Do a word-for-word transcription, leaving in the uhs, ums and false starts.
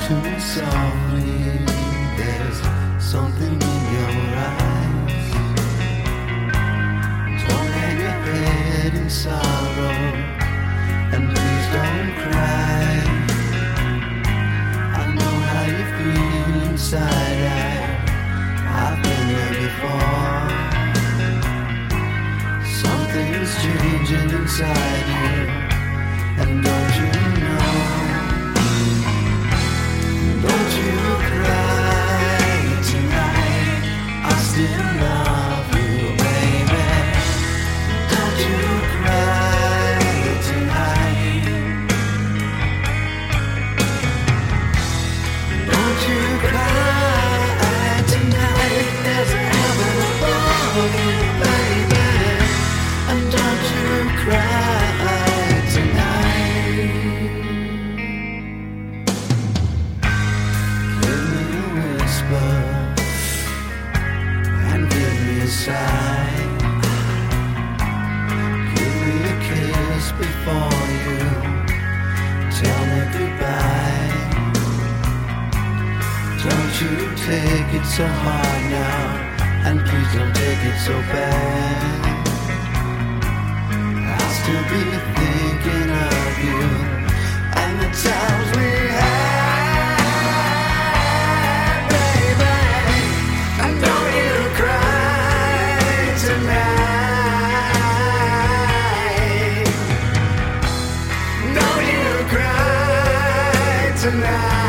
to me softly. There's something in your eyes. Don't hang your head in sorrow, and please don't cry. I know how you feel inside. I, I've been there before. Something's changing inside you, and don't you know? Don't you cry tonight, I still love you, baby. Don't you cry tonight. Don't you cry tonight. There's a heaven above you, baby. And don't you cry tonight. Give me a whisper and give me a sigh. Give me a kiss before you tell me goodbye. Don't you take it so hard now, and please don't take it so bad. I'll still be thinking of you and the times we had, baby. And don't you cry tonight. Don't you cry tonight.